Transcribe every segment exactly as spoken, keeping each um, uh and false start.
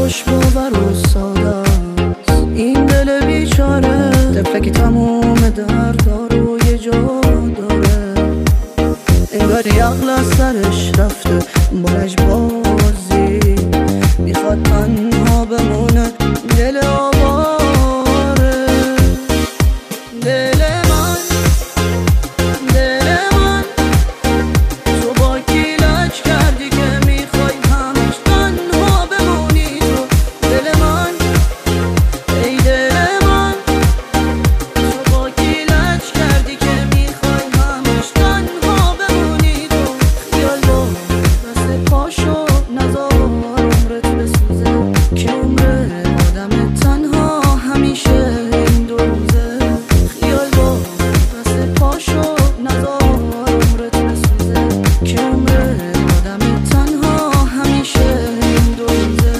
خوش باور و ساده است این دل بیچاره، طفله که تموم دردها رو یه جا داره. انگاری عقل از سرش رفته بارش بازی، میخواد تنها بمونه دل آواره. دل من دل من تو با کی لج کردی که میخوای همش تنها بمونی. تو دل من ای دل من تو با کی لج کردی که میخوای همش تنها بمونی. تو خیال با دست پاشو نزار عمرت بسوزه که عمر آدم تنها همیشه این دو روزه. خیال با دست پاشو نزار عمرت بسوزه که عمر آدم تنها همیشه این دو روزه.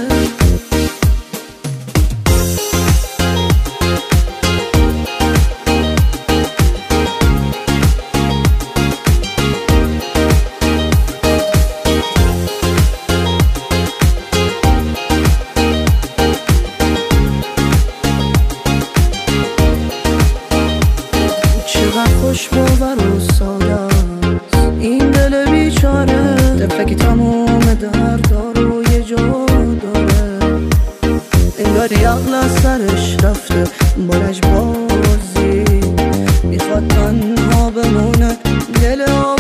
چقدر خوش باور و ساده است این دل بیچاره، طفله که تموم دردها رو یه جا داره. انگاری عقل از سرش رفته بارش بازی، میخواد تنها بمونه دل